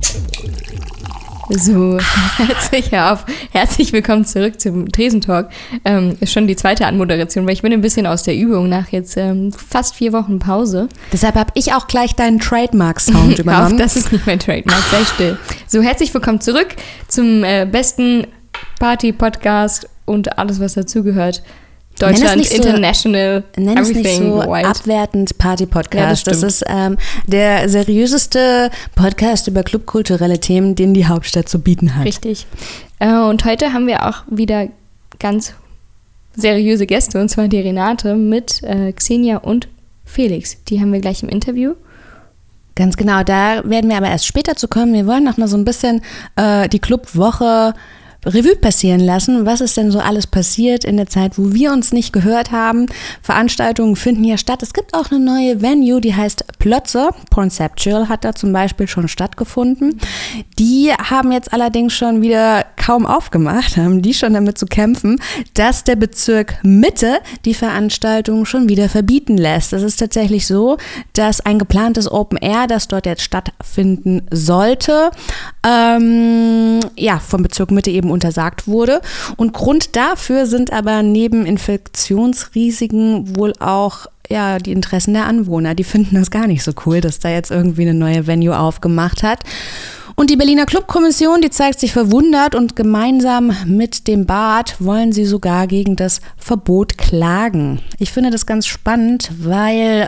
So, herzlich willkommen zurück zum Tresentalk. Ist schon die zweite Anmoderation, weil ich bin ein bisschen aus der Übung nach jetzt fast 4 Wochen Pause. Deshalb habe ich auch gleich deinen Trademark-Sound übernommen. Das ist nicht mein Trademark, sei still. So, herzlich willkommen zurück zum besten Party-Podcast und alles, was dazugehört. Deutschland, International, nenn es nicht so abwertend Party-Podcast. Ja, das ist der seriöseste Podcast über clubkulturelle Themen, den die Hauptstadt zu bieten hat. Richtig. Und heute haben wir auch wieder ganz seriöse Gäste, und zwar die Renate mit Xenia und Felix. Die haben wir gleich im Interview. Ganz genau, da werden wir aber erst später zu kommen. Wir wollen noch mal so ein bisschen die Clubwoche Revue passieren lassen. Was ist denn so alles passiert in der Zeit, wo wir uns nicht gehört haben? Veranstaltungen finden ja statt. Es gibt auch eine neue Venue, die heißt Plötze. Pornceptual hat da zum Beispiel schon stattgefunden. Die haben jetzt allerdings schon wieder kaum aufgemacht, haben die schon damit zu kämpfen, dass der Bezirk Mitte die Veranstaltung schon wieder verbieten lässt. Es ist tatsächlich so, dass ein geplantes Open Air, das dort jetzt stattfinden sollte, vom Bezirk Mitte eben untersagt wurde. Und Grund dafür sind aber neben Infektionsrisiken wohl auch die Interessen der Anwohner. Die finden das gar nicht so cool, dass da jetzt irgendwie eine neue Venue aufgemacht hat. Und die Berliner Clubkommission, die zeigt sich verwundert, und gemeinsam mit dem Bad wollen sie sogar gegen das Verbot klagen. Ich finde das ganz spannend, weil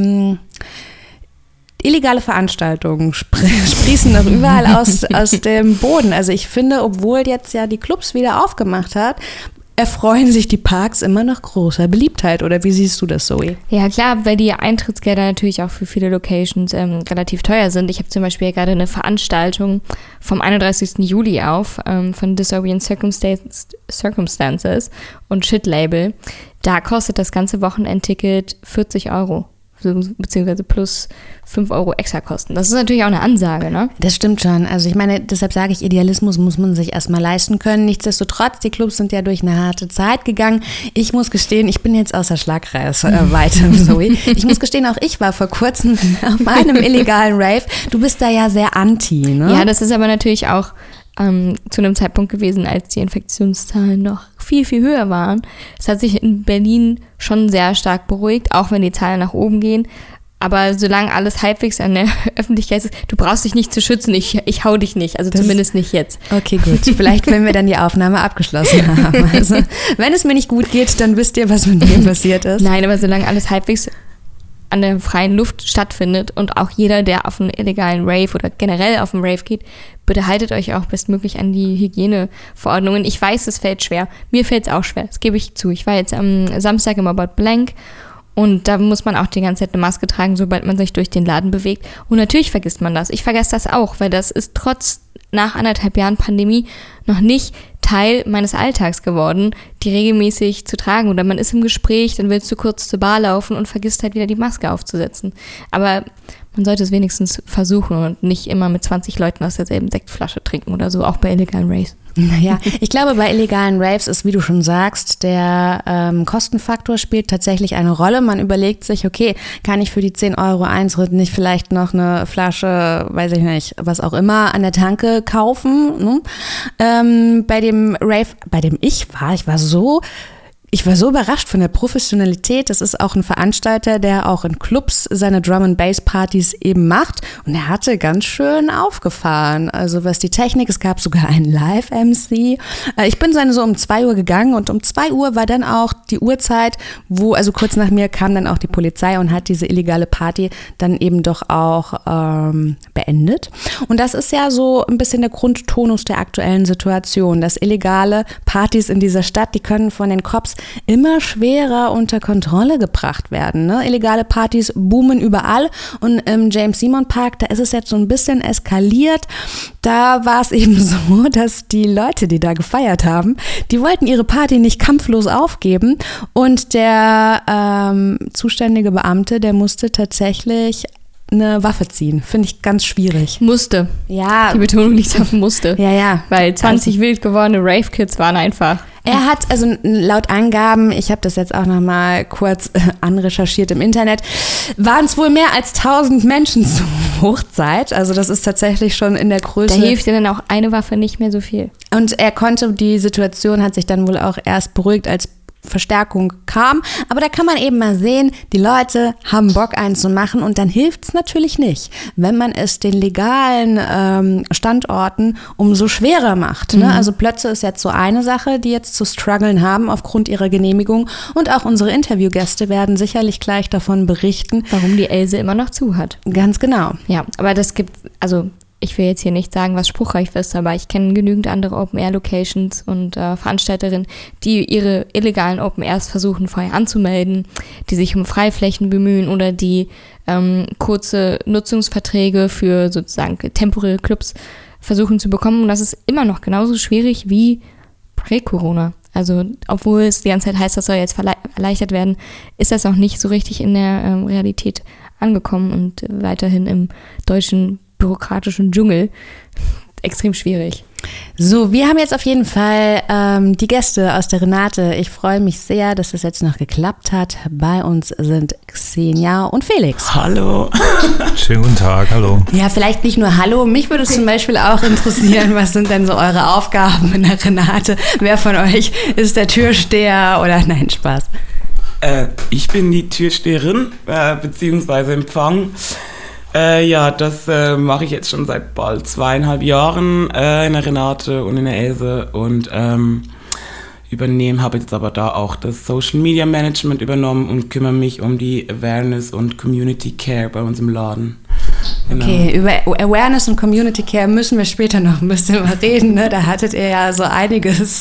illegale Veranstaltungen sprießen noch überall aus dem Boden. Also ich finde, obwohl jetzt ja die Clubs wieder aufgemacht hat, erfreuen sich die Parks immer noch großer Beliebtheit. Oder wie siehst du das, Zoe? Ja klar, weil die Eintrittsgelder natürlich auch für viele Locations relativ teuer sind. Ich habe zum Beispiel gerade eine Veranstaltung vom 31. Juli von Disorient Circumstances und Shit Label. Da kostet das ganze Wochenendticket 40 €. Beziehungsweise plus 5 € extra kosten. Das ist natürlich auch eine Ansage, ne? Das stimmt schon. Also ich meine, deshalb sage ich, Idealismus muss man sich erstmal leisten können. Nichtsdestotrotz, die Clubs sind ja durch eine harte Zeit gegangen. Ich muss gestehen, ich bin jetzt außer Schlagreichweite, Zoe. Ich muss gestehen, auch ich war vor kurzem auf einem illegalen Rave. Du bist da ja sehr anti, ne? Ja, das ist aber natürlich auch zu einem Zeitpunkt gewesen, als die Infektionszahlen noch viel, viel höher waren. Es hat sich in Berlin schon sehr stark beruhigt, auch wenn die Zahlen nach oben gehen. Aber solange alles halbwegs an der Öffentlichkeit ist, du brauchst dich nicht zu schützen, ich hau dich nicht, also zumindest nicht jetzt. Okay, gut. Vielleicht, wenn wir dann die Aufnahme abgeschlossen haben. Also, wenn es mir nicht gut geht, dann wisst ihr, was mit mir passiert ist. Nein, aber solange alles halbwegs an der freien Luft stattfindet und auch jeder, der auf einen illegalen Rave oder generell auf einen Rave geht, bitte haltet euch auch bestmöglich an die Hygieneverordnungen. Ich weiß, es fällt schwer. Mir fällt es auch schwer, das gebe ich zu. Ich war jetzt am Samstag im About Blank und da muss man auch die ganze Zeit eine Maske tragen, sobald man sich durch den Laden bewegt. Und natürlich vergisst man das. Ich vergesse das auch, weil das ist nach 1,5 Jahren Pandemie noch nicht Teil meines Alltags geworden, die regelmäßig zu tragen. Oder man ist im Gespräch, dann willst du kurz zur Bar laufen und vergisst halt wieder die Maske aufzusetzen. Aber man sollte es wenigstens versuchen und nicht immer mit 20 Leuten aus derselben Sektflasche trinken oder so, auch bei illegalen Raves. Naja, ich glaube, bei illegalen Raves ist, wie du schon sagst, der Kostenfaktor spielt tatsächlich eine Rolle. Man überlegt sich, okay, kann ich für die 10 € Eintritt nicht vielleicht noch eine Flasche, weiß ich nicht, was auch immer, an der Tanke kaufen? Ne? Bei dem Rave, bei dem ich war so überrascht von der Professionalität. Das ist auch ein Veranstalter, der auch in Clubs seine Drum-and-Bass-Partys eben macht. Und er hatte ganz schön aufgefahren. Also was die Technik, es gab sogar einen Live-MC. Ich bin so um 2 Uhr gegangen und um 2 Uhr war dann auch die Uhrzeit, also kurz nach mir kam dann auch die Polizei und hat diese illegale Party dann eben doch auch beendet. Und das ist ja so ein bisschen der Grundtonus der aktuellen Situation, dass illegale Partys in dieser Stadt, die können von den Cops immer schwerer unter Kontrolle gebracht werden. Ne? Illegale Partys boomen überall und im James-Simon-Park, da ist es jetzt so ein bisschen eskaliert. Da war es eben so, dass die Leute, die da gefeiert haben, die wollten ihre Party nicht kampflos aufgeben und der zuständige Beamte, der musste tatsächlich eine Waffe ziehen. Finde ich ganz schwierig. Musste. Ja. Die Betonung liegt auf musste. Ja. Weil 20 wild gewordene Rave-Kids waren einfach. Er hat, also laut Angaben, ich habe das jetzt auch nochmal kurz anrecherchiert im Internet, waren es wohl mehr als 1000 Menschen zur Hochzeit. Also das ist tatsächlich schon in der Größe. Da hilft dir dann auch eine Waffe nicht mehr so viel. Und die Situation hat sich dann wohl auch erst beruhigt, als Verstärkung kam. Aber da kann man eben mal sehen, die Leute haben Bock, einen zu machen und dann hilft es natürlich nicht, wenn man es den legalen Standorten umso schwerer macht. Ne? Also Plötze ist jetzt so eine Sache, die jetzt zu strugglen haben aufgrund ihrer Genehmigung und auch unsere Interviewgäste werden sicherlich gleich davon berichten. Warum die Else immer noch zu hat. Ganz genau. Ja, aber das gibt, also ich will jetzt hier nicht sagen, was spruchreich ist, aber ich kenne genügend andere Open-Air-Locations und Veranstalterinnen, die ihre illegalen Open-Airs versuchen vorher anzumelden, die sich um Freiflächen bemühen oder die kurze Nutzungsverträge für sozusagen temporäre Clubs versuchen zu bekommen. Und das ist immer noch genauso schwierig wie Prä-Corona. Also obwohl es die ganze Zeit heißt, das soll jetzt erleichtert werden, ist das auch nicht so richtig in der Realität angekommen und weiterhin im deutschen bürokratischen Dschungel extrem schwierig. So, wir haben jetzt auf jeden Fall die Gäste aus der Renate. Ich freue mich sehr, dass das jetzt noch geklappt hat. Bei uns sind Xenia und Felix. Hallo. Schönen guten Tag, hallo. Ja, vielleicht nicht nur hallo. Mich würde es zum Beispiel auch interessieren, was sind denn so eure Aufgaben in der Renate? Wer von euch ist der Türsteher oder nein, Spaß? Ich bin die Türsteherin, beziehungsweise Empfang. Das mache ich jetzt schon seit bald 2,5 Jahren in der Renate und in der Else und habe jetzt aber da auch das Social Media Management übernommen und kümmere mich um die Awareness und Community Care bei uns im Laden. Genau. Okay, über Awareness und Community Care müssen wir später noch ein bisschen mal reden. Ne? Da hattet ihr ja so einiges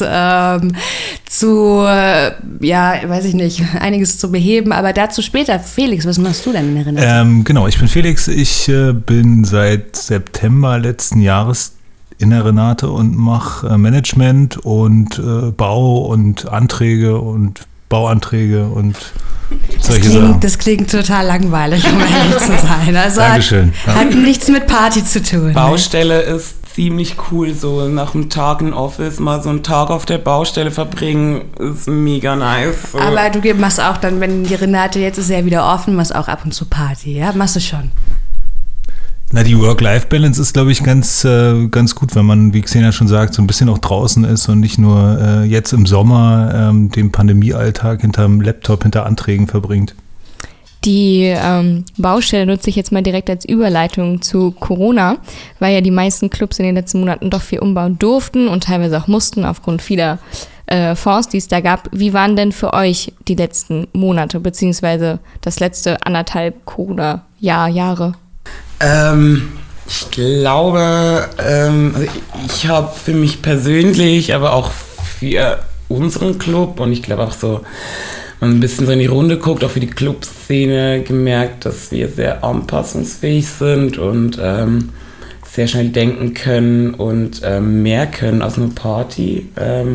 einiges zu beheben, aber dazu später. Felix, was machst du denn in der Renate? Genau, ich bin Felix. Ich bin seit September letzten Jahres in der Renate und mache Management und Bau und Anträge und Bauanträge und solche Sachen. Das klingt total langweilig, um ehrlich zu sein. Also Dankeschön. Hat nichts mit Party zu tun. Baustelle ist ziemlich cool, so nach einem Tag im Office mal so einen Tag auf der Baustelle verbringen, ist mega nice. So. Aber du machst auch dann, wenn die Renate jetzt ist ja wieder offen, machst auch ab und zu Party, ja? Machst du schon? Na, die Work-Life-Balance ist, glaube ich, ganz gut, wenn man, wie Xenia schon sagt, so ein bisschen auch draußen ist und nicht nur jetzt im Sommer den Pandemiealltag hinterm Laptop, hinter Anträgen verbringt. Die Baustelle nutze ich jetzt mal direkt als Überleitung zu Corona, weil ja die meisten Clubs in den letzten Monaten doch viel umbauen durften und teilweise auch mussten aufgrund vieler Fonds, die es da gab. Wie waren denn für euch die letzten Monate, beziehungsweise das letzte 1,5 Corona-Jahre? Ich glaube, ich habe für mich persönlich, aber auch für unseren Club und ich glaube auch so, wenn man ein bisschen so in die Runde guckt, auch für die Clubszene gemerkt, dass wir sehr anpassungsfähig sind und sehr schnell denken können und mehr können als nur Party.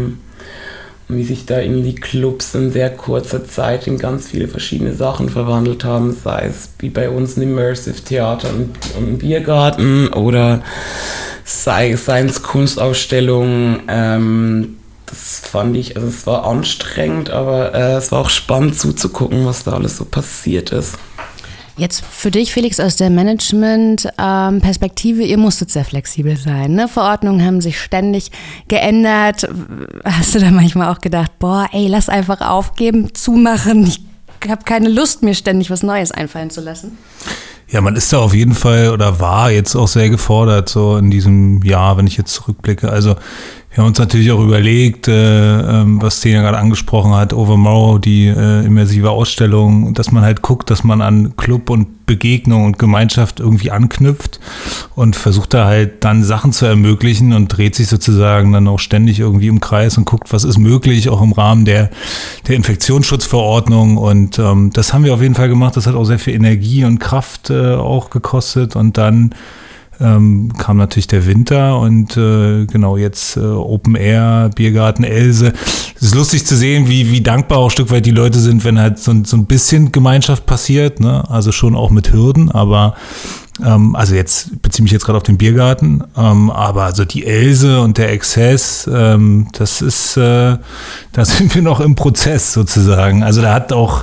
Und wie sich da in die Clubs in sehr kurzer Zeit in ganz viele verschiedene Sachen verwandelt haben, sei es wie bei uns ein Immersive Theater und ein Biergarten oder sei es Kunstausstellungen. Das fand ich, also es war anstrengend, aber es war auch spannend zuzugucken, was da alles so passiert ist. Jetzt für dich, Felix, aus der Management-Perspektive, ihr musstet sehr flexibel sein, ne? Verordnungen haben sich ständig geändert. Hast du da manchmal auch gedacht, lass einfach aufgeben, zumachen, ich habe keine Lust, mir ständig was Neues einfallen zu lassen? Ja, man ist da auf jeden Fall oder war jetzt auch sehr gefordert, so in diesem Jahr, wenn ich jetzt zurückblicke. Also wir haben uns natürlich auch überlegt, was Xenia gerade angesprochen hat, Overmorrow, die immersive Ausstellung, dass man halt guckt, dass man an Club und Begegnung und Gemeinschaft irgendwie anknüpft und versucht da halt dann Sachen zu ermöglichen und dreht sich sozusagen dann auch ständig irgendwie im Kreis und guckt, was ist möglich, auch im Rahmen der Infektionsschutzverordnung und das haben wir auf jeden Fall gemacht. Das hat auch sehr viel Energie und Kraft auch gekostet und dann kam natürlich der Winter und genau jetzt Open Air, Biergarten Else. Es ist lustig zu sehen, wie dankbar auch ein Stück weit die Leute sind, wenn halt so ein bisschen Gemeinschaft passiert, ne? Also schon auch mit Hürden, aber also jetzt beziehe mich jetzt gerade auf den Biergarten, aber also die Else und der Exzess, das ist, da sind wir noch im Prozess sozusagen. Also da hat auch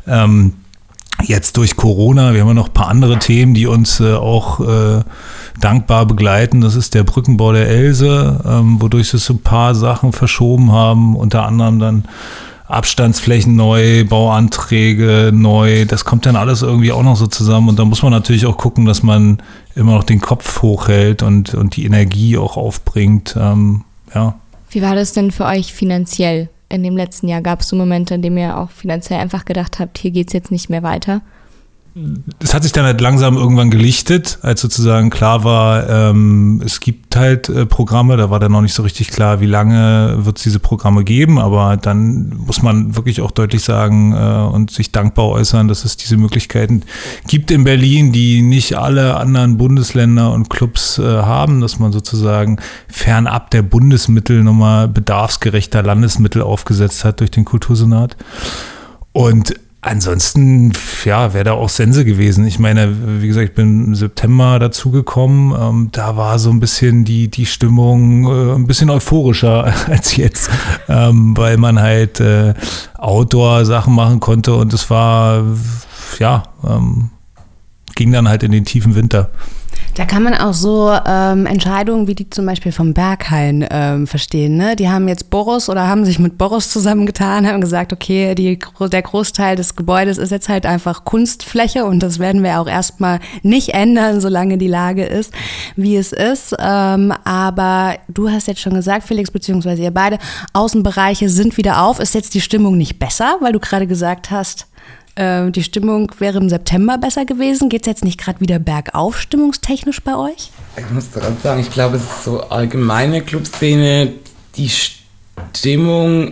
jetzt durch Corona, wir haben ja noch ein paar andere Themen, die uns auch dankbar begleiten. Das ist der Brückenbau der Else, wodurch sie so ein paar Sachen verschoben haben, unter anderem dann Abstandsflächen neu, Bauanträge neu, das kommt dann alles irgendwie auch noch so zusammen und da muss man natürlich auch gucken, dass man immer noch den Kopf hochhält und die Energie auch aufbringt, ja. Wie war das denn für euch finanziell in dem letzten Jahr? Gab es so Momente, in denen ihr auch finanziell einfach gedacht habt, hier geht's jetzt nicht mehr weiter? Es hat sich dann halt langsam irgendwann gelichtet, als sozusagen klar war, es gibt halt Programme, da war dann noch nicht so richtig klar, wie lange wird es diese Programme geben, aber dann muss man wirklich auch deutlich sagen und sich dankbar äußern, dass es diese Möglichkeiten gibt in Berlin, die nicht alle anderen Bundesländer und Clubs haben, dass man sozusagen fernab der Bundesmittel nochmal bedarfsgerechter Landesmittel aufgesetzt hat durch den Kultursenat. Und ansonsten, ja, wäre da auch Sense gewesen. Ich meine, wie gesagt, ich bin im September dazugekommen. Da war so ein bisschen die Stimmung ein bisschen euphorischer als jetzt, weil man halt Outdoor-Sachen machen konnte und es war, ja, ging dann halt in den tiefen Winter. Da kann man auch so Entscheidungen wie die zum Beispiel vom Berghain verstehen. Ne? Die haben jetzt Boros oder haben sich mit Boros zusammengetan, haben gesagt, okay, der Großteil des Gebäudes ist jetzt halt einfach Kunstfläche und das werden wir auch erstmal nicht ändern, solange die Lage ist, wie es ist. Aber du hast jetzt schon gesagt, Felix, beziehungsweise ihr beide, Außenbereiche sind wieder auf. Ist jetzt die Stimmung nicht besser, weil du gerade gesagt hast, die Stimmung wäre im September besser gewesen. Geht es jetzt nicht gerade wieder bergauf, stimmungstechnisch bei euch? Ich muss daran sagen, ich glaube, es ist so allgemeine Clubszene, die Stimmung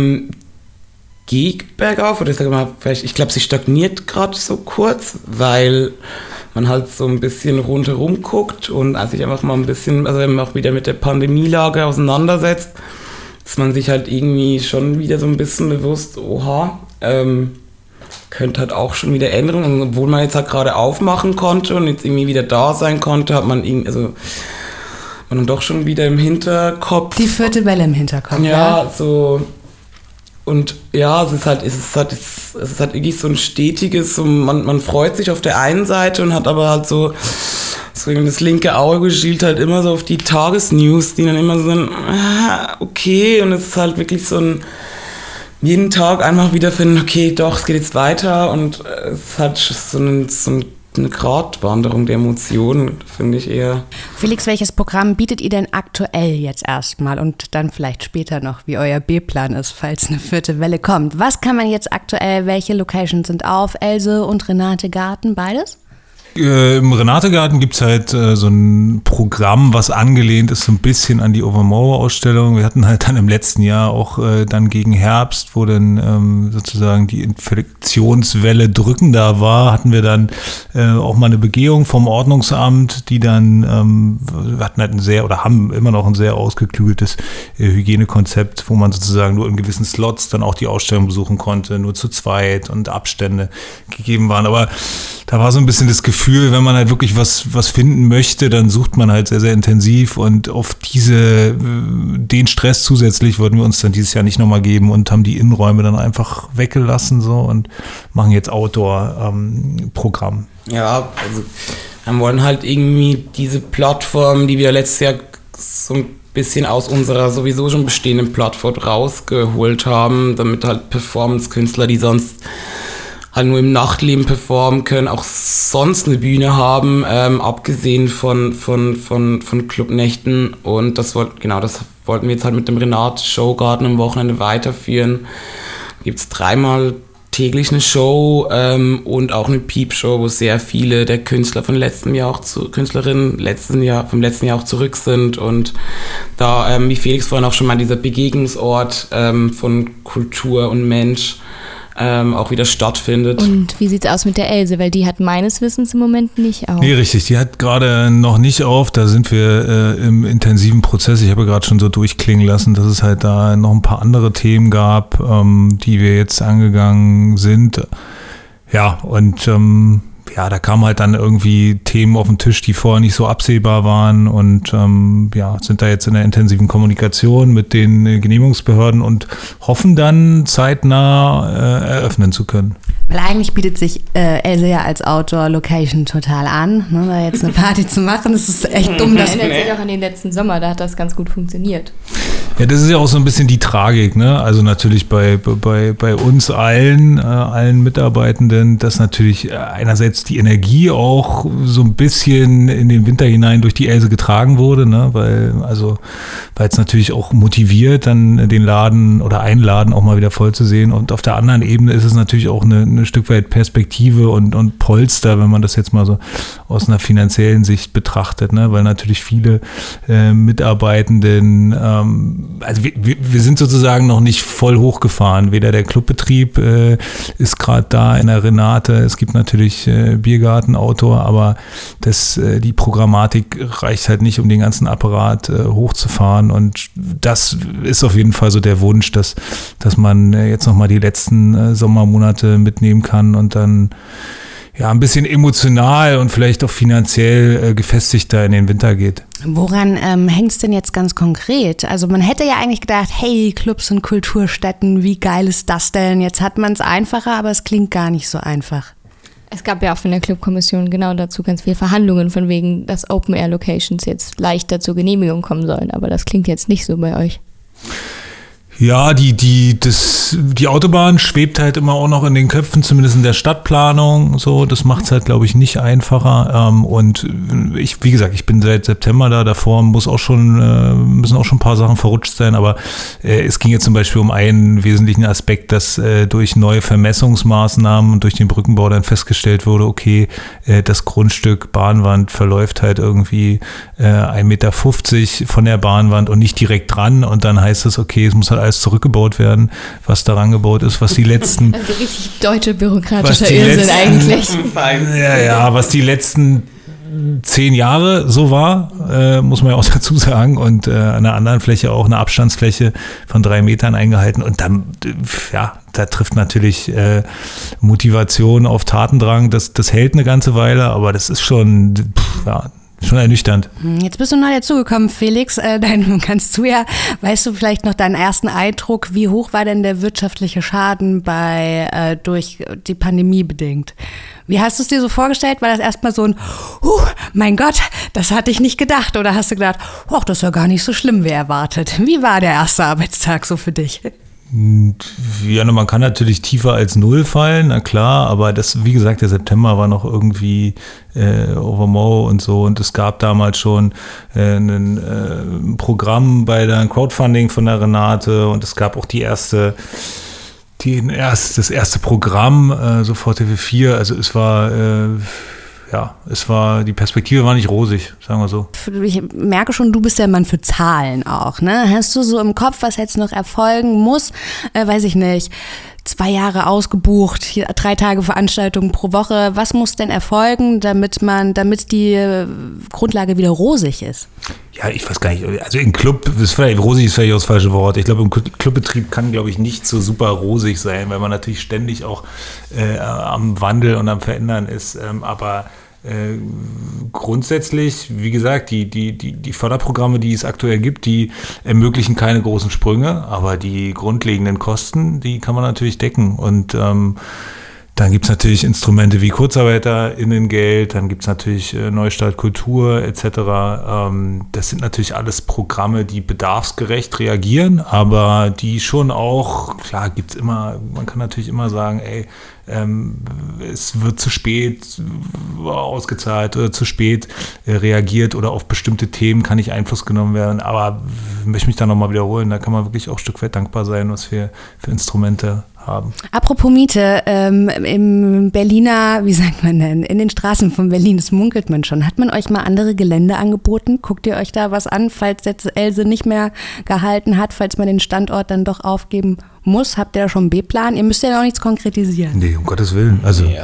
geht bergauf. Oder ich sage mal, vielleicht, ich glaube, sie stagniert gerade so kurz, weil man halt so ein bisschen rundherum guckt und als ich einfach mal ein bisschen, also wenn man auch wieder mit der Pandemielage auseinandersetzt, ist man sich halt irgendwie schon wieder so ein bisschen bewusst, oha, könnte halt auch schon wieder ändern. Und obwohl man jetzt halt gerade aufmachen konnte und jetzt irgendwie wieder da sein konnte, hat man irgendwie, also man doch schon wieder im Hinterkopf. Die vierte Welle im Hinterkopf. Ja, so. Und ja, es ist halt wirklich so ein stetiges, so man freut sich auf der einen Seite und hat aber halt so das linke Auge schielt halt immer so auf die Tagesnews, die dann immer so sind, okay, und es ist halt wirklich so ein jeden Tag einfach wieder finden, okay, doch, es geht jetzt weiter und es hat so eine Gratwanderung der Emotionen, finde ich eher. Felix, welches Programm bietet ihr denn aktuell jetzt erstmal und dann vielleicht später noch, wie euer B-Plan ist, falls eine vierte Welle kommt? Was kann man jetzt aktuell, welche Locations sind auf? Else und Renate Garten, beides? Im Renate-Garten gibt es halt so ein Programm, was angelehnt ist so ein bisschen an die Overmore-Ausstellung. Wir hatten halt dann im letzten Jahr auch dann gegen Herbst, wo dann sozusagen die Infektionswelle drückender war, hatten wir dann auch mal eine Begehung vom Ordnungsamt, die dann, wir hatten halt haben immer noch ein sehr ausgeklügeltes Hygienekonzept, wo man sozusagen nur in gewissen Slots dann auch die Ausstellung besuchen konnte, nur zu zweit und Abstände gegeben waren. Aber da war so ein bisschen das Gefühl, wenn man halt wirklich was finden möchte, dann sucht man halt sehr, sehr intensiv und auf den Stress zusätzlich wollten wir uns dann dieses Jahr nicht nochmal geben und haben die Innenräume dann einfach weggelassen so und machen jetzt Outdoor-Programm. Ja, also wir wollen halt irgendwie diese Plattform, die wir letztes Jahr so ein bisschen aus unserer sowieso schon bestehenden Plattform rausgeholt haben, damit halt Performance-Künstler, die sonst halt nur im Nachtleben performen können, auch sonst eine Bühne haben, abgesehen von Clubnächten. Und das wollten wir jetzt halt mit dem Renate Showgarten am Wochenende weiterführen. Gibt es 3-mal täglich eine Show und auch eine Peep-Show, wo sehr viele der Künstler vom letzten Jahr auch zurück sind. Und da, wie Felix vorhin auch schon mal, dieser Begegnungsort von Kultur und Mensch, auch wieder stattfindet. Und wie sieht's aus mit der Else? Weil die hat meines Wissens im Moment nicht auf. Nee, richtig. Die hat gerade noch nicht auf. Da sind wir im intensiven Prozess. Ich habe gerade schon so durchklingen lassen, dass es halt da noch ein paar andere Themen gab, die wir jetzt angegangen sind. Ja, und da kamen halt dann irgendwie Themen auf den Tisch, die vorher nicht so absehbar waren und sind da jetzt in der intensiven Kommunikation mit den Genehmigungsbehörden und hoffen dann zeitnah eröffnen zu können. Weil eigentlich bietet sich Else ja als Outdoor-Location total an, ne, da jetzt eine Party zu machen. Das ist echt dumm. Das erinnert sich auch an den letzten Sommer, da hat das ganz gut funktioniert. Ja, das ist ja auch so ein bisschen die Tragik, ne? Also natürlich bei uns allen Mitarbeitenden, dass natürlich einerseits die Energie auch so ein bisschen in den Winter hinein durch die Else getragen wurde, ne? Weil es natürlich auch motiviert, dann den Laden oder einen Laden auch mal wieder voll zu sehen. Und auf der anderen Ebene ist es natürlich auch ein Stück weit Perspektive und Polster, wenn man das jetzt mal so aus einer finanziellen Sicht betrachtet, ne? Weil natürlich viele Mitarbeitenden, also wir sind sozusagen noch nicht voll hochgefahren. Weder der Clubbetrieb ist gerade da in der Renate. Es gibt natürlich Biergarten, Outdoor, aber die Programmatik reicht halt nicht, um den ganzen Apparat hochzufahren. Und das ist auf jeden Fall so der Wunsch, dass man jetzt nochmal die letzten Sommermonate mitnehmen kann und dann ein bisschen emotional und vielleicht auch finanziell gefestigter in den Winter geht. Woran hängt es denn jetzt ganz konkret? Also man hätte ja eigentlich gedacht, hey, Clubs und Kulturstätten, wie geil ist das denn? Jetzt hat man es einfacher, aber es klingt gar nicht so einfach. Es gab ja auch von der Clubkommission genau dazu ganz viele Verhandlungen, von wegen, dass Open-Air-Locations jetzt leichter zur Genehmigung kommen sollen. Aber das klingt jetzt nicht so bei euch. Ja, die Autobahn schwebt halt immer auch noch in den Köpfen, zumindest in der Stadtplanung. So, das macht es halt, glaube ich, nicht einfacher. Und wie gesagt, ich bin seit September da. Davor müssen auch schon ein paar Sachen verrutscht sein. Aber es ging jetzt zum Beispiel um einen wesentlichen Aspekt, dass durch neue Vermessungsmaßnahmen und durch den Brückenbau dann festgestellt wurde, okay, das Grundstück Bahnwand verläuft halt irgendwie 1,50 Meter von der Bahnwand und nicht direkt dran. Und dann heißt es, okay, es muss halt alles zurückgebaut werden, was daran gebaut ist, was die letzten... Also richtig deutsche bürokratischer Irrsinn eigentlich. Was die letzten 10 Jahre so war, muss man ja auch dazu sagen, und an einer anderen Fläche auch eine Abstandsfläche von 3 Metern eingehalten und dann, da trifft natürlich Motivation auf Tatendrang, das hält eine ganze Weile, aber das ist schon, schon ernüchternd. Jetzt bist du neu dazugekommen, Felix. Weißt du vielleicht noch deinen ersten Eindruck? Wie hoch war denn der wirtschaftliche Schaden durch die Pandemie bedingt? Wie hast du es dir so vorgestellt? War das erstmal so ein, mein Gott, das hatte ich nicht gedacht? Oder hast du gedacht, das ist ja gar nicht so schlimm wie erwartet? Wie war der erste Arbeitstag so für dich? Ja, man kann natürlich tiefer als 0 fallen, na klar, aber wie gesagt, der September war noch irgendwie Overmow und so und es gab damals schon ein Programm bei der Crowdfunding von der Renate und es gab auch das erste Programm, sofort TV4, also es war, die Perspektive war nicht rosig, sagen wir so. Ich merke schon, du bist der Mann für Zahlen auch, ne? Hast du so im Kopf, was jetzt noch erfolgen muss? Weiß ich nicht, 2 Jahre ausgebucht, 3 Tage Veranstaltungen pro Woche. Was muss denn erfolgen, damit die Grundlage wieder rosig ist? Ja, ich weiß gar nicht. Also im Club, rosig ist vielleicht auch das falsche Wort. Ich glaube, im Clubbetrieb kann, glaube ich, nicht so super rosig sein, weil man natürlich ständig auch am Wandel und am Verändern ist. Aber grundsätzlich, wie gesagt, die Förderprogramme, die es aktuell gibt, die ermöglichen keine großen Sprünge, aber die grundlegenden Kosten, die kann man natürlich decken. Und dann gibt es natürlich Instrumente wie KurzarbeiterInnengeld, dann gibt es natürlich Neustart Kultur etc. Das sind natürlich alles Programme, die bedarfsgerecht reagieren, aber die schon auch, klar gibt's immer, man kann natürlich immer sagen, es wird zu spät ausgezahlt oder zu spät reagiert oder auf bestimmte Themen kann nicht Einfluss genommen werden, aber ich möchte mich da nochmal wiederholen, da kann man wirklich auch ein Stück weit dankbar sein, was wir für Instrumente haben. haben. Apropos Miete, im Berliner, wie sagt man denn, in den Straßen von Berlin, das munkelt man schon. Hat man euch mal andere Gelände angeboten? Guckt ihr euch da was an, falls jetzt Else nicht mehr gehalten hat, falls man den Standort dann doch aufgeben muss? Habt ihr da schon einen B-Plan? Ihr müsst ja noch nichts konkretisieren. Nee, um Gottes Willen. Also Nee,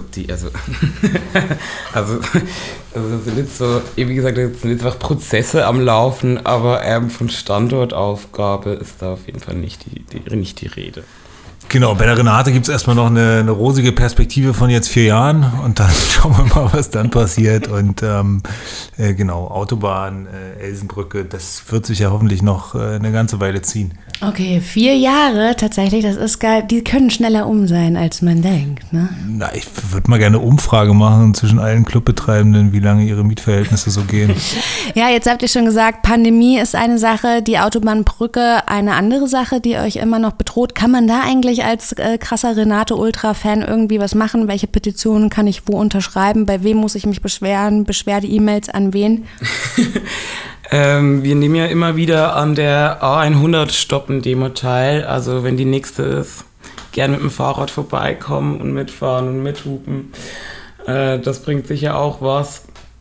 also das sind jetzt so, wie gesagt, das sind jetzt einfach Prozesse am Laufen, aber von Standortaufgabe ist da auf jeden Fall nicht die Rede. genau, bei der Renate gibt es erstmal noch eine rosige Perspektive von jetzt 4 Jahren und dann schauen wir mal, was dann passiert. Und genau, Autobahn, Elsenbrücke, das wird sich ja hoffentlich noch eine ganze Weile ziehen. Okay, 4 Jahre tatsächlich, das ist geil. Die können schneller sein, als man denkt, ne? Na, ich würde mal gerne eine Umfrage machen zwischen allen Clubbetreibenden, wie lange ihre Mietverhältnisse so gehen. Ja, jetzt habt ihr schon gesagt, Pandemie ist eine Sache, die Autobahnbrücke eine andere Sache, die euch immer noch bedroht. Kann man da eigentlich als krasser Renate-Ultra-Fan irgendwie was machen? Welche Petitionen kann ich wo unterschreiben? Bei wem muss ich mich beschweren? Beschwerde-E-Mails an wen? Wir nehmen ja immer wieder an der A100-Stoppen-Demo teil. Also wenn die nächste ist, gerne mit dem Fahrrad vorbeikommen und mitfahren und mithupen. Das bringt sicher auch was.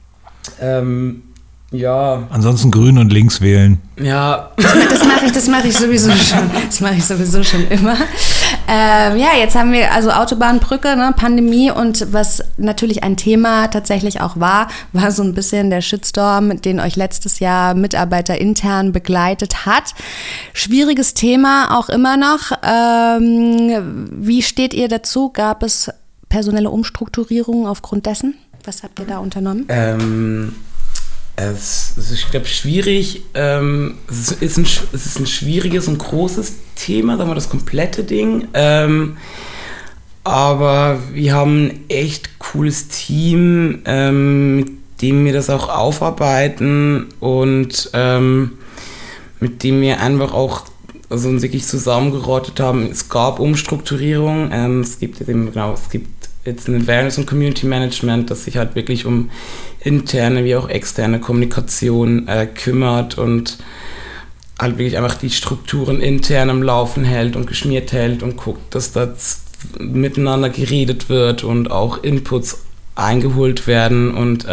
Ja. Ansonsten grün und links wählen. Ja. Das mache ich sowieso schon. Das mache ich sowieso schon immer. Ja, jetzt haben wir also Autobahnbrücke, ne, Pandemie, und was natürlich ein Thema tatsächlich auch war so ein bisschen der Shitstorm, den euch letztes Jahr Mitarbeiter intern begleitet hat. Schwieriges Thema auch immer noch. Wie steht ihr dazu? Gab es personelle Umstrukturierungen aufgrund dessen? Was habt ihr da unternommen? Es ist, ich glaube, schwierig. Es ist ein schwieriges und großes Thema, sagen wir, das komplette Ding. Aber wir haben ein echt cooles Team, mit dem wir das auch aufarbeiten und mit dem wir einfach auch uns wirklich zusammengerottet haben. Es gab Umstrukturierung. Es gibt jetzt ein Awareness- und Community Management, das sich halt wirklich um interne wie auch externe Kommunikation kümmert und halt wirklich einfach die Strukturen intern am Laufen hält und geschmiert hält und guckt, dass da miteinander geredet wird und auch Inputs eingeholt werden und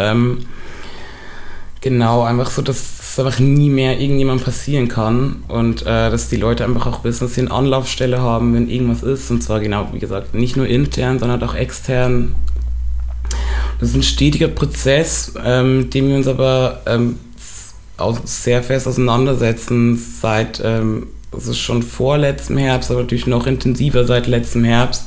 genau, einfach so, dass es einfach nie mehr irgendjemand passieren kann und dass die Leute einfach auch wissen, dass sie eine Anlaufstelle haben, wenn irgendwas ist, und zwar genau, wie gesagt, nicht nur intern, sondern auch extern. Das ist ein stetiger Prozess, mit dem wir uns aber auch sehr fest auseinandersetzen seit, also schon vor letztem Herbst, aber natürlich noch intensiver seit letztem Herbst,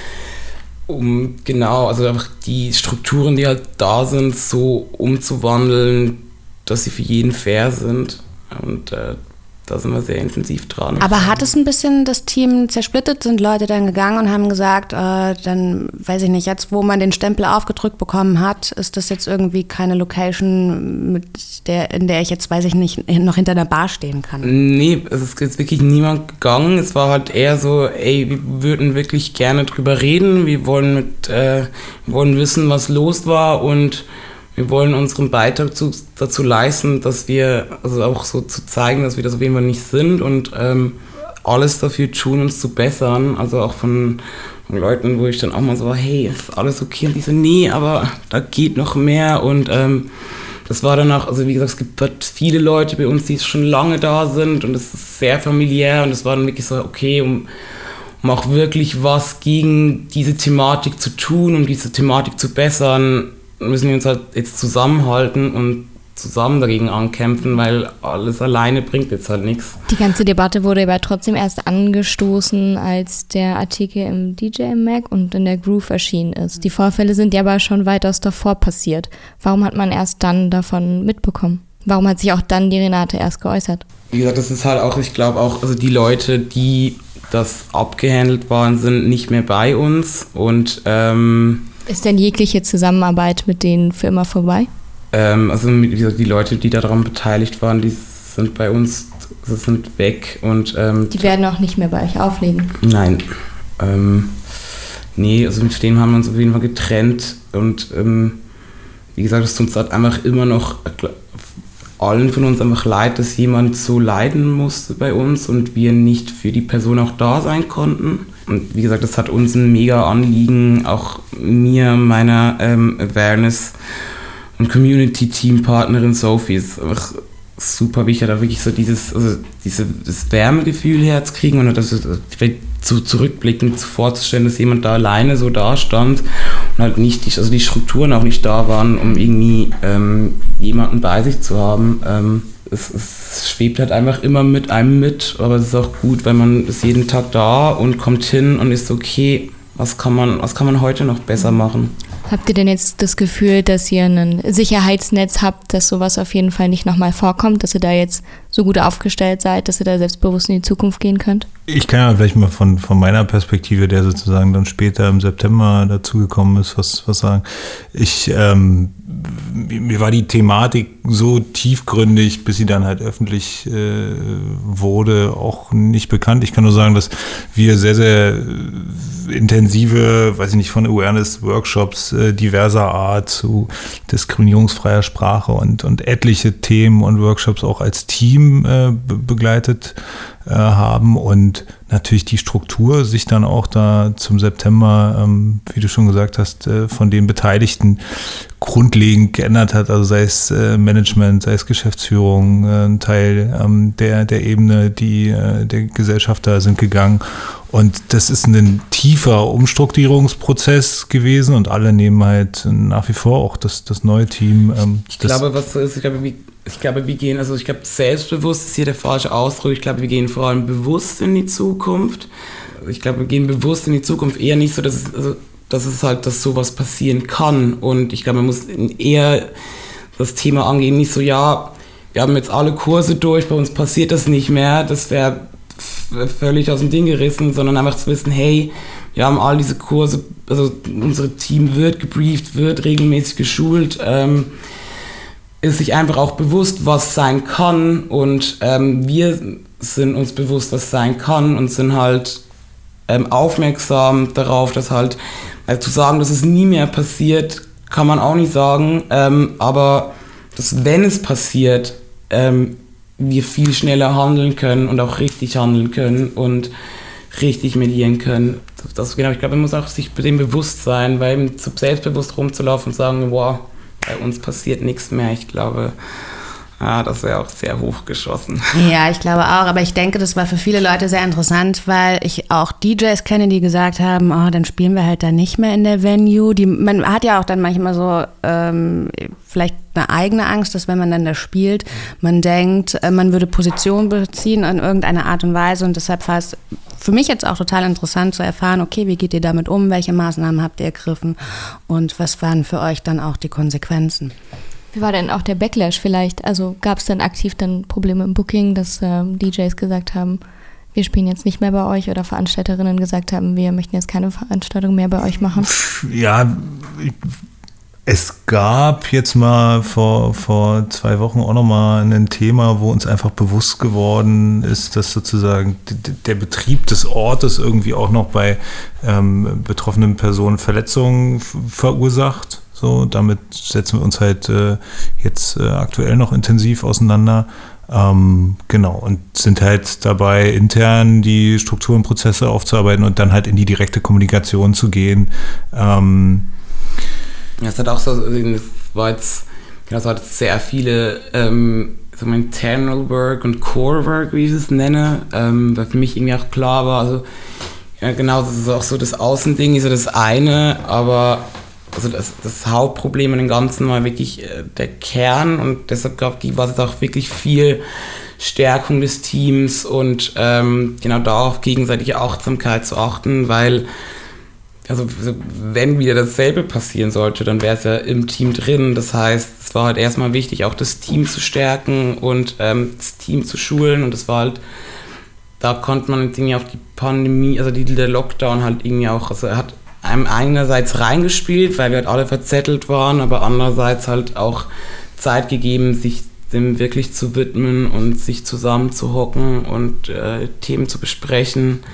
um genau, also einfach die Strukturen, die halt da sind, so umzuwandeln, dass sie für jeden fair sind, und da sind wir sehr intensiv dran. Aber hat es ein bisschen das Team zersplittet? Sind Leute dann gegangen und haben gesagt, dann weiß ich nicht, jetzt wo man den Stempel aufgedrückt bekommen hat, ist das jetzt irgendwie keine Location, in der ich jetzt, weiß ich nicht, noch hinter der Bar stehen kann? Nee, es ist jetzt wirklich niemand gegangen. Es war halt eher so, wir würden wirklich gerne drüber reden. Wir wollen wissen, was los war, und wir wollen unseren Beitrag dazu leisten, dass wir, also auch so zu zeigen, dass wir das auf jeden Fall nicht sind, und alles dafür tun, uns zu bessern. Also auch von Leuten, wo ich dann auch mal so, hey, ist alles okay? Und die so, nee, aber da geht noch mehr. Und das war dann auch, also wie gesagt, es gibt halt viele Leute bei uns, die schon lange da sind, und es ist sehr familiär, und es war dann wirklich so, okay, um auch wirklich was gegen diese Thematik zu tun, um diese Thematik zu bessern, müssen wir uns halt jetzt zusammenhalten und zusammen dagegen ankämpfen, weil alles alleine bringt jetzt halt nichts. Die ganze Debatte wurde aber trotzdem erst angestoßen, als der Artikel im DJ Mag und in der Groove erschienen ist. Die Vorfälle sind ja aber schon weitaus davor passiert. Warum hat man erst dann davon mitbekommen? Warum hat sich auch dann die Renate erst geäußert? Wie gesagt, das ist halt auch, ich glaube auch, also die Leute, die das abgehandelt waren, sind nicht mehr bei uns, und ist denn jegliche Zusammenarbeit mit denen für immer vorbei? Also wie gesagt, die Leute, die daran beteiligt waren, die sind bei uns, sind weg, und die werden auch nicht mehr bei euch auflegen? Nein. Nee, also mit denen haben wir uns auf jeden Fall getrennt, und wie gesagt, es tut uns halt einfach immer noch allen von uns einfach leid, dass jemand so leiden musste bei uns und wir nicht für die Person auch da sein konnten. Und wie gesagt, das hat uns ein mega Anliegen, auch mir, meiner Awareness- und Community-Team-Partnerin Sophie ist einfach super wichtig, da wirklich so das Wärmegefühl herzukriegen und das zurückblickend vorzustellen, dass jemand da alleine so da stand und halt nicht, die Strukturen auch nicht da waren, um irgendwie jemanden bei sich zu haben. Es schwebt halt einfach immer mit einem mit, aber es ist auch gut, wenn man ist jeden Tag da und kommt hin und ist okay, was kann man heute noch besser machen. Habt ihr denn jetzt das Gefühl, dass ihr ein Sicherheitsnetz habt, dass sowas auf jeden Fall nicht nochmal vorkommt, dass ihr da jetzt so gut aufgestellt seid, dass ihr da selbstbewusst in die Zukunft gehen könnt? Ich kann ja vielleicht mal von meiner Perspektive, der sozusagen dann später im September dazugekommen ist, was sagen. Mir war die Thematik so tiefgründig, bis sie dann halt öffentlich wurde, auch nicht bekannt. Ich kann nur sagen, dass wir sehr, sehr intensive, weiß ich nicht, von Awareness-Workshops diverser Art zu diskriminierungsfreier Sprache und etliche Themen und Workshops auch als Team begleitet haben und natürlich die Struktur sich dann auch da zum September, wie du schon gesagt hast, von den Beteiligten grundlegend geändert hat, also sei es Management, sei es Geschäftsführung, ein Teil der Ebene, der Gesellschafter sind gegangen und das ist ein tiefer Umstrukturierungsprozess gewesen und alle nehmen halt nach wie vor auch das neue Team. Ich glaube, wir gehen, also ich glaube, selbstbewusst ist hier der falsche Ausdruck. Ich glaube, wir gehen vor allem bewusst in die Zukunft. Ich glaube, wir gehen bewusst in die Zukunft, eher nicht so, dass sowas passieren kann. Und ich glaube, man muss eher das Thema angehen, nicht so, ja, wir haben jetzt alle Kurse durch, bei uns passiert das nicht mehr, das wäre völlig aus dem Ding gerissen, sondern einfach zu wissen, hey, wir haben all diese Kurse, also unser Team wird gebrieft, wird regelmäßig geschult, ist sich einfach auch bewusst, was sein kann und wir sind uns bewusst, was sein kann und sind halt aufmerksam darauf, dass halt, also zu sagen, dass es nie mehr passiert, kann man auch nicht sagen, aber dass, wenn es passiert, wir viel schneller handeln können und auch richtig handeln können und richtig medieren können. Ich glaube, man muss auch sich dem bewusst sein, weil eben so selbstbewusst rumzulaufen und sagen, wow, bei uns passiert nichts mehr. Ich glaube, das wäre auch sehr hochgeschossen. Ja, ich glaube auch, aber ich denke, das war für viele Leute sehr interessant, weil ich auch DJs kenne, die gesagt haben, dann spielen wir halt da nicht mehr in der Venue. Man hat ja auch dann manchmal so vielleicht eine eigene Angst, dass wenn man dann da spielt, man denkt, man würde Position beziehen in irgendeiner Art und Weise und deshalb war es für mich jetzt auch total interessant zu erfahren, okay, wie geht ihr damit um, welche Maßnahmen habt ihr ergriffen und was waren für euch dann auch die Konsequenzen? Wie war denn auch der Backlash vielleicht? Also gab es dann aktiv dann Probleme im Booking, dass DJs gesagt haben, wir spielen jetzt nicht mehr bei euch oder Veranstalterinnen gesagt haben, wir möchten jetzt keine Veranstaltung mehr bei euch machen? Ja, es gab jetzt mal vor 2 Wochen auch nochmal ein Thema, wo uns einfach bewusst geworden ist, dass sozusagen der Betrieb des Ortes irgendwie auch noch bei betroffenen Personen Verletzungen verursacht. So, damit setzen wir uns halt jetzt aktuell noch intensiv auseinander. Genau, und sind halt dabei, intern die Strukturen und Prozesse aufzuarbeiten und dann halt in die direkte Kommunikation zu gehen. Es hat auch so, es hat sehr viele Internal Work und Core Work, wie ich es nenne, weil für mich irgendwie auch klar war, also genau, das ist auch so, das Außending ist ja das eine, aber also das Hauptproblem in dem Ganzen war wirklich der Kern und deshalb war es auch wirklich viel Stärkung des Teams und genau darauf gegenseitige Achtsamkeit zu achten, weil also wenn wieder dasselbe passieren sollte, dann wäre es ja im Team drin. Das heißt, es war halt erstmal wichtig, auch das Team zu stärken und das Team zu schulen und das war halt, da konnte man jetzt irgendwie auf die Pandemie, also der Lockdown halt irgendwie auch, also er hat einem einerseits reingespielt, weil wir halt alle verzettelt waren, aber andererseits halt auch Zeit gegeben, sich dem wirklich zu widmen und sich zusammen zu hocken und Themen zu besprechen.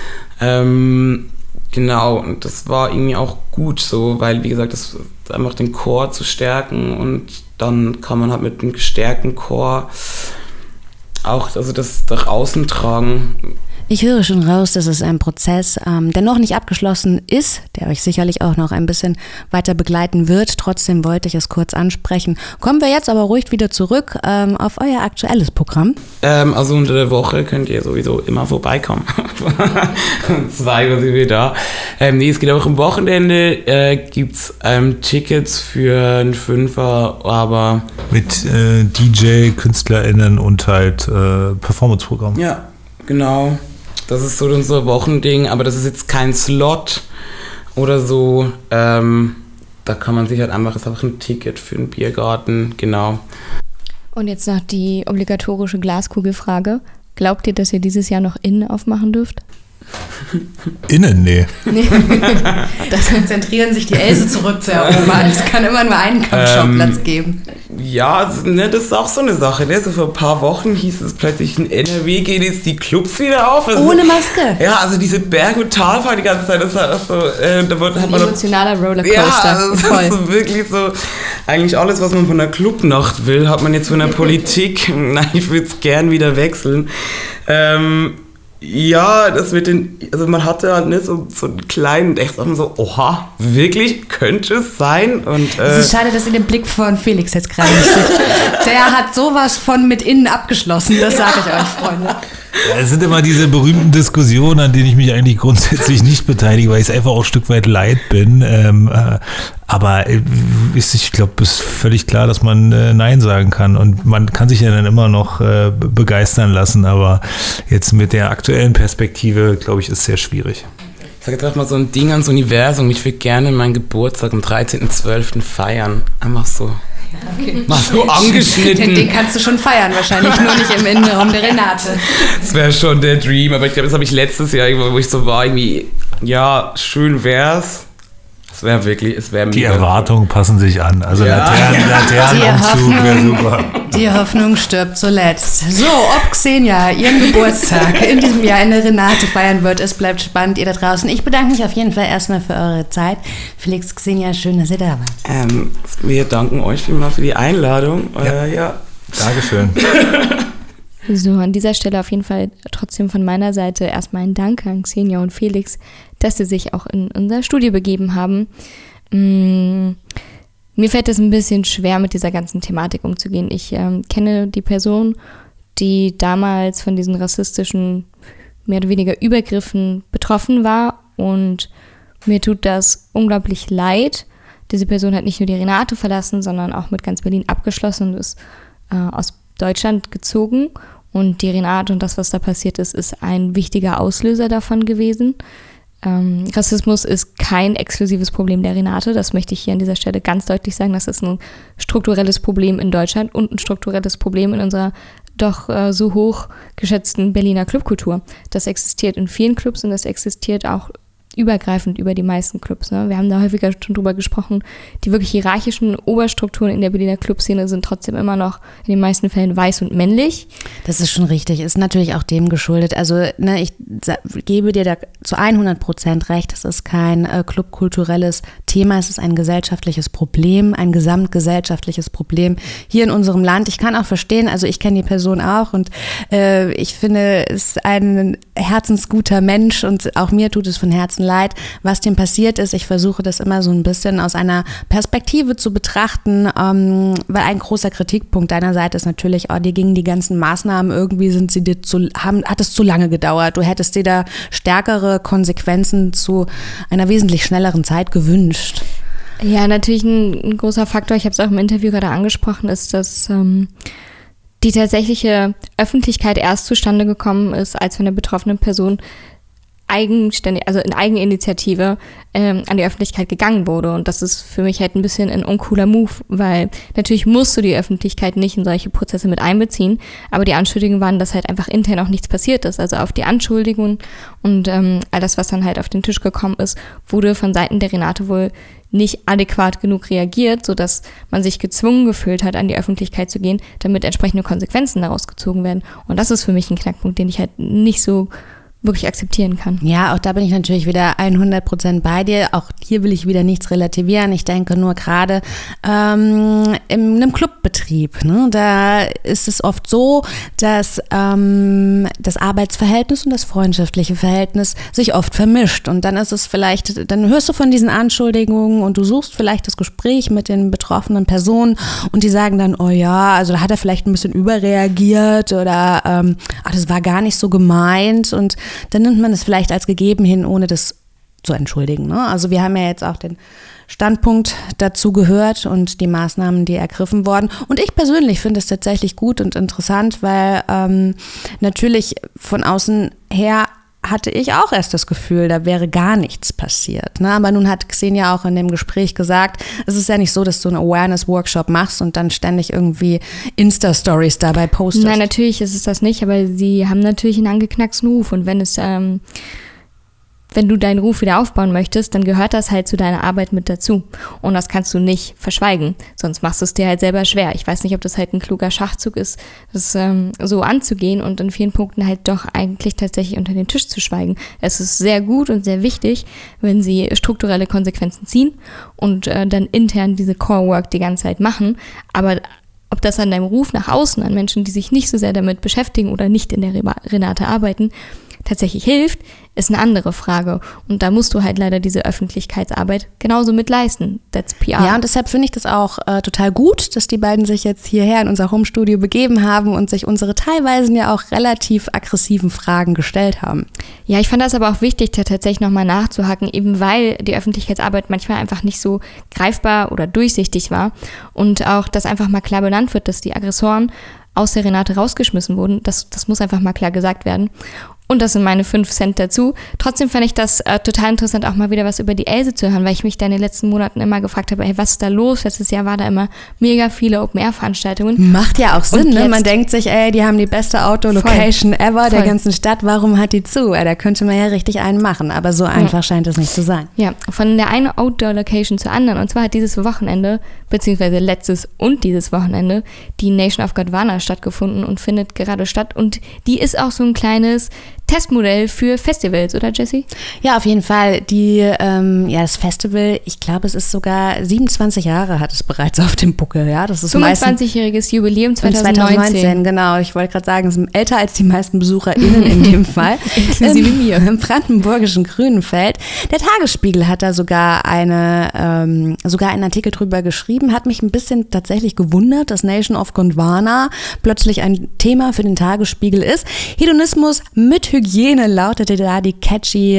Genau, und das war irgendwie auch gut so, weil, wie gesagt, das einfach den Core zu stärken und dann kann man halt mit einem gestärkten Core auch also das nach außen tragen. Ich höre schon raus, dass es ein Prozess, der noch nicht abgeschlossen ist, der euch sicherlich auch noch ein bisschen weiter begleiten wird. Trotzdem wollte ich es kurz ansprechen. Kommen wir jetzt aber ruhig wieder zurück auf euer aktuelles Programm. Also unter der Woche könnt ihr sowieso immer vorbeikommen. Um 2 Uhr sind wir da. Nee, es geht auch am Wochenende. Gibt's Tickets für einen Fünfer, aber... Mit DJ, KünstlerInnen und halt Performance-Programm. Ja, genau. Das ist so unser Wochending, aber das ist jetzt kein Slot oder so. Da kann man sich halt einfach, ist einfach ein Ticket für einen Biergarten, genau. Und jetzt noch die obligatorische Glaskugelfrage. Glaubt ihr, dass ihr dieses Jahr noch innen aufmachen dürft? Innen, nee. Da konzentrieren sich die Else zurückzuerobern. Es kann immer nur einen Kampfschauplatz geben. Ja, ne, das ist auch so eine Sache. Ne? So vor ein paar Wochen hieß es plötzlich, in NRW gehen jetzt die Clubs wieder auf. Also, ohne Maske. Ja, also diese Berg- und Talfahrt die ganze Zeit, das war auch so... da hat man emotionaler Rollercoaster. Ja, das ist so wirklich so... Eigentlich alles, was man von einer Clubnacht will, hat man jetzt von der Politik. Nein, ich würde es gern wieder wechseln. Ja, das mit den, also man hatte halt nicht so einen kleinen, echt so, oha, wirklich, könnte es sein? Und, es ist schade, dass ihr den Blick von Felix jetzt gerade nicht seht. Der hat sowas von mit innen abgeschlossen, das sage ich euch, Freunde. Ja, es sind immer diese berühmten Diskussionen, an denen ich mich eigentlich grundsätzlich nicht beteilige, weil ich es einfach auch ein Stück weit leid bin. Aber ich glaube, es ist völlig klar, dass man Nein sagen kann. Und man kann sich ja dann immer noch begeistern lassen. Aber jetzt mit der aktuellen Perspektive, glaube ich, ist es sehr schwierig. Ich sage jetzt einfach mal so ein Ding ans Universum. Ich würde gerne meinen Geburtstag am 13.12. feiern. Einfach so. Okay. Mal so angeschnitten. Den kannst du schon feiern, wahrscheinlich nur nicht im Innenraum der Renate. Das wäre schon der Dream, aber ich glaube, das habe ich letztes Jahr, wo ich so war, irgendwie, ja, schön wär's. Es wäre wirklich, es wäre mega. Die Erwartungen passen sich an. Also ja. Laternenumzug wäre super. Die Hoffnung stirbt zuletzt. So, ob Xenia ihren Geburtstag in diesem Jahr in der Renate feiern wird, es bleibt spannend, ihr da draußen. Ich bedanke mich auf jeden Fall erstmal für eure Zeit. Felix, Xenia, schön, dass ihr da wart. Wir danken euch vielmals für die Einladung. Ja. Dankeschön. So, an dieser Stelle auf jeden Fall trotzdem von meiner Seite erstmal ein Dank an Xenia und Felix, dass sie sich auch in unser Studio begeben haben. Mir fällt es ein bisschen schwer, mit dieser ganzen Thematik umzugehen. Ich kenne die Person, die damals von diesen rassistischen, mehr oder weniger Übergriffen betroffen war, und mir tut das unglaublich leid. Diese Person hat nicht nur die Renate verlassen, sondern auch mit ganz Berlin abgeschlossen und ist aus Deutschland gezogen. Und die Renate und das, was da passiert ist, ist ein wichtiger Auslöser davon gewesen. Rassismus ist kein exklusives Problem der Renate. Das möchte ich hier an dieser Stelle ganz deutlich sagen. Das ist ein strukturelles Problem in Deutschland und ein strukturelles Problem in unserer doch so hoch geschätzten Berliner Clubkultur. Das existiert in vielen Clubs und das existiert auch übergreifend über die meisten Clubs. Ne? Wir haben da häufiger schon drüber gesprochen. Die wirklich hierarchischen Oberstrukturen in der Berliner Clubszene sind trotzdem immer noch in den meisten Fällen weiß und männlich. Das ist schon richtig. Ist natürlich auch dem geschuldet. Also ich gebe dir da zu 100% recht. Es ist kein clubkulturelles Thema. Es ist ein gesellschaftliches Problem, ein gesamtgesellschaftliches Problem hier in unserem Land. Ich kann auch verstehen, also ich kenne die Person auch und ich finde, es ist ein herzensguter Mensch und auch mir tut es von Herzen leid, was dem passiert ist. Ich versuche das immer so ein bisschen aus einer Perspektive zu betrachten, weil ein großer Kritikpunkt deiner Seite ist natürlich, dir gingen die ganzen Maßnahmen irgendwie, hat es zu lange gedauert. Du hättest dir da stärkere Konsequenzen zu einer wesentlich schnelleren Zeit gewünscht. Ja, natürlich ein großer Faktor, ich habe es auch im Interview gerade angesprochen, ist, dass die tatsächliche Öffentlichkeit erst zustande gekommen ist, als von der betroffenen Person eigenständig, also in Eigeninitiative an die Öffentlichkeit gegangen wurde. Und das ist für mich halt ein bisschen ein uncooler Move, weil natürlich musst du die Öffentlichkeit nicht in solche Prozesse mit einbeziehen, aber die Anschuldigungen waren, dass halt einfach intern auch nichts passiert ist. Also auf die Anschuldigungen und all das, was dann halt auf den Tisch gekommen ist, wurde von Seiten der Renate wohl nicht adäquat genug reagiert, sodass man sich gezwungen gefühlt hat, an die Öffentlichkeit zu gehen, damit entsprechende Konsequenzen daraus gezogen werden. Und das ist für mich ein Knackpunkt, den ich halt nicht so wirklich akzeptieren kann. Ja, auch da bin ich natürlich wieder 100% bei dir. Auch hier will ich wieder nichts relativieren. Ich denke nur gerade in einem Clubbetrieb, ne, da ist es oft so, dass das Arbeitsverhältnis und das freundschaftliche Verhältnis sich oft vermischt. Und dann ist es vielleicht, dann hörst du von diesen Anschuldigungen und du suchst vielleicht das Gespräch mit den betroffenen Personen und die sagen dann, oh ja, also da hat er vielleicht ein bisschen überreagiert oder das war gar nicht so gemeint, und dann nimmt man es vielleicht als gegeben hin, ohne das zu entschuldigen. Ne? Also wir haben ja jetzt auch den Standpunkt dazu gehört und die Maßnahmen, die ergriffen wurden. Und ich persönlich finde es tatsächlich gut und interessant, weil natürlich von außen her hatte ich auch erst das Gefühl, da wäre gar nichts passiert. Ne? Aber nun hat Xenia auch in dem Gespräch gesagt, es ist ja nicht so, dass du einen Awareness-Workshop machst und dann ständig irgendwie Insta-Stories dabei postest. Nein, natürlich ist es das nicht, aber sie haben natürlich einen angeknacksten Ruf. Und wenn du deinen Ruf wieder aufbauen möchtest, dann gehört das halt zu deiner Arbeit mit dazu. Und das kannst du nicht verschweigen, sonst machst du es dir halt selber schwer. Ich weiß nicht, ob das halt ein kluger Schachzug ist, das so anzugehen und in vielen Punkten halt doch eigentlich tatsächlich unter den Tisch zu schweigen. Es ist sehr gut und sehr wichtig, wenn sie strukturelle Konsequenzen ziehen und dann intern diese Core-Work die ganze Zeit machen, aber ob das an deinem Ruf nach außen, an Menschen, die sich nicht so sehr damit beschäftigen oder nicht in der Renate arbeiten, tatsächlich hilft, ist eine andere Frage. Und da musst du halt leider diese Öffentlichkeitsarbeit genauso mit leisten. That's PR. Ja, und deshalb finde ich das auch total gut, dass die beiden sich jetzt hierher in unser Homestudio begeben haben und sich unsere teilweise ja auch relativ aggressiven Fragen gestellt haben. Ja, ich fand das aber auch wichtig, da tatsächlich nochmal nachzuhaken, eben weil die Öffentlichkeitsarbeit manchmal einfach nicht so greifbar oder durchsichtig war und auch, dass einfach mal klar benannt wird, dass die Aggressoren aus der Renate rausgeschmissen wurden. Das muss einfach mal klar gesagt werden. Und das sind meine 5 Cent dazu. Trotzdem fand ich das total interessant, auch mal wieder was über die Else zu hören, weil ich mich da in den letzten Monaten immer gefragt habe, hey, was ist da los? Letztes Jahr war da immer mega viele Open-Air-Veranstaltungen. Macht ja auch Sinn, ne? Man denkt sich, die haben die beste Outdoor-Location ever der ganzen Stadt. Warum hat die zu? Da könnte man ja richtig einen machen, aber so einfach scheint es nicht zu sein. Ja, von der einen Outdoor-Location zur anderen. Und zwar hat dieses Wochenende, beziehungsweise letztes und dieses Wochenende, die Nation of Gondwana stattgefunden und findet gerade statt. Und die ist auch so ein kleines Testmodell für Festivals, oder Jessie? Ja, auf jeden Fall. Das Festival, ich glaube, es ist sogar 27 Jahre hat es bereits auf dem Buckel. Ja, das ist 25-jähriges Jubiläum 2019. Genau. Ich wollte gerade sagen, es sind älter als die meisten BesucherInnen in dem Fall. Inklusive mir. Im brandenburgischen Grünenfeld. Der Tagesspiegel hat da sogar einen Artikel drüber geschrieben. Hat mich ein bisschen tatsächlich gewundert, dass Nation of Gondwana plötzlich ein Thema für den Tagesspiegel ist. Hedonismus mit Hygiene lautete da die catchy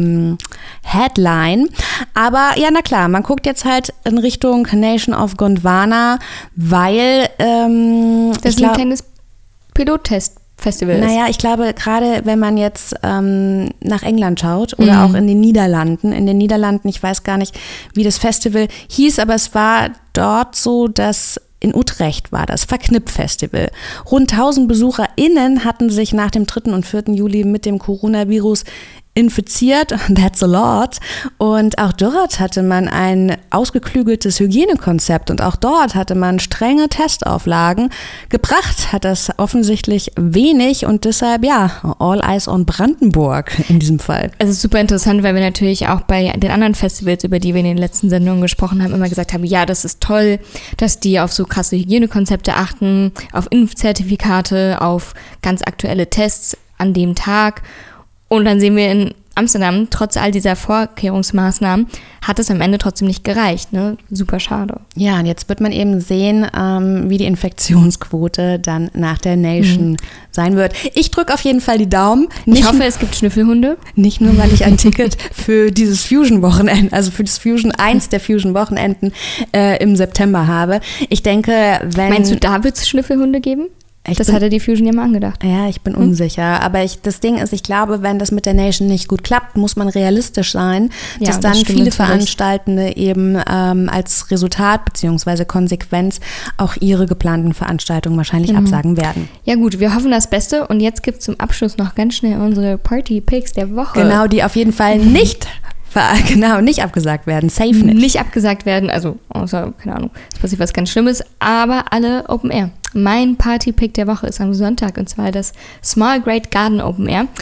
Headline. Aber ja, na klar, man guckt jetzt halt in Richtung Nation of Gondwana, weil das ist ein kleines Pilottest-Festival ist. Naja, ich glaube, gerade wenn man jetzt nach England schaut oder auch in den Niederlanden, ich weiß gar nicht, wie das Festival hieß, aber es war dort so, dass in Utrecht war das Verknipp-Festival. Rund 1000 BesucherInnen hatten sich nach dem 3. und 4. Juli mit dem Coronavirus infiziert. That's a lot. Und auch dort hatte man ein ausgeklügeltes Hygienekonzept und auch dort hatte man strenge Testauflagen. Gebracht hat das offensichtlich wenig und deshalb, ja, all eyes on Brandenburg in diesem Fall. Es ist super interessant, weil wir natürlich auch bei den anderen Festivals, über die wir in den letzten Sendungen gesprochen haben, immer gesagt haben, ja, das ist toll, dass die auf so krasse Hygienekonzepte achten, auf Impfzertifikate, auf ganz aktuelle Tests an dem Tag. Und dann sehen wir in Amsterdam, trotz all dieser Vorkehrungsmaßnahmen, hat es am Ende trotzdem nicht gereicht. Ne? Super schade. Ja, und jetzt wird man eben sehen, wie die Infektionsquote dann nach der Nation sein wird. Ich drücke auf jeden Fall die Daumen. Ich hoffe, es gibt Schnüffelhunde. Nicht nur, weil ich ein Ticket für dieses Fusion-Wochenende, also für das eins der Fusion-Wochenenden im September habe. Ich denke, wenn... Meinst du, da wird es Schnüffelhunde geben? Das hatte die Fusion ja mal angedacht. Ja, ich bin unsicher. Aber das Ding ist, ich glaube, wenn das mit der Nation nicht gut klappt, muss man realistisch sein, dass dann viele Veranstaltende eben als Resultat bzw. Konsequenz auch ihre geplanten Veranstaltungen wahrscheinlich absagen werden. Ja gut, wir hoffen das Beste. Und jetzt gibt es zum Abschluss noch ganz schnell unsere Party-Picks der Woche. Genau, die auf jeden Fall nicht abgesagt werden. Safe nicht. Nicht abgesagt werden, also außer, keine Ahnung, es passiert was ganz Schlimmes, aber alle Open Air. Mein Party-Pick der Woche ist am Sonntag und zwar das Small Great Garden Open Air.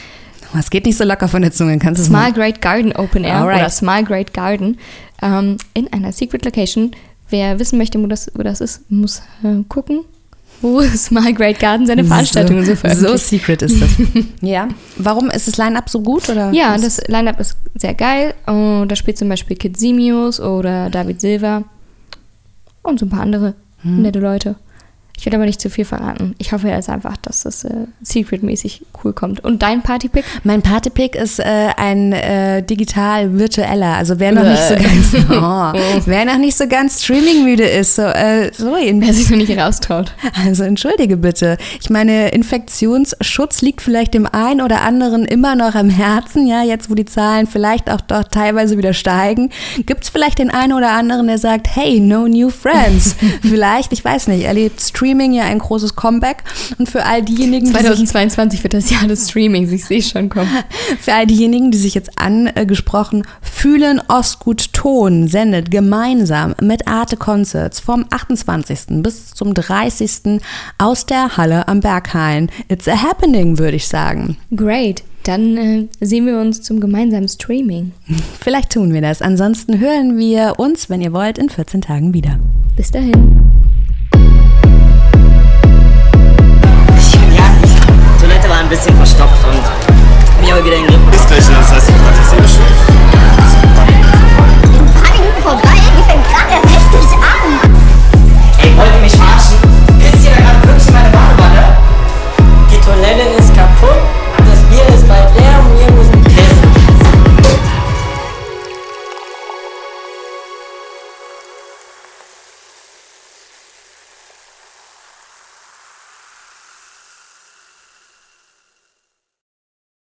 Es geht nicht so locker von der Zunge, kannst du es Smile Great Garden Open Air Alright. oder Smile Great Garden in einer Secret Location. Wer wissen möchte, wo das ist, muss gucken, wo Smile Great Garden seine Veranstaltungen so veröffentlicht. So secret ist das. Ja. Warum ist das Line-Up so gut? Oder? Ja, das Line-Up ist sehr geil. Und da spielt zum Beispiel Kid Simios oder David Silva und so ein paar andere nette Leute. Ich will aber nicht zu viel verraten. Ich hoffe jetzt einfach, dass das secretmäßig cool kommt. Und dein Partypick? Mein Partypick ist ein digital-virtueller. Also wer noch nicht so ganz streamingmüde ist, wer sich noch nicht raustraut. Also entschuldige bitte. Ich meine, Infektionsschutz liegt vielleicht dem einen oder anderen immer noch am Herzen. Ja, jetzt wo die Zahlen vielleicht auch doch teilweise wieder steigen, gibt es vielleicht den einen oder anderen, der sagt, hey, no new friends. Vielleicht, ich weiß nicht, erlebt Streaming ja ein großes Comeback. Und für all diejenigen, 2022 wird das Jahr des Streamings, ich sehe schon kommen. Für all diejenigen, die sich jetzt angesprochen fühlen, Ostgut Ton sendet gemeinsam mit Arte Concerts vom 28. bis zum 30. aus der Halle am Berghain. It's a happening, würde ich sagen. Great. Dann sehen wir uns zum gemeinsamen Streaming. Vielleicht tun wir das. Ansonsten hören wir uns, wenn ihr wollt, in 14 Tagen wieder. Bis dahin. Die Toilette war ein bisschen verstopft und mich auch wieder in den Griff. Ist gleich, das heißt, ich schon.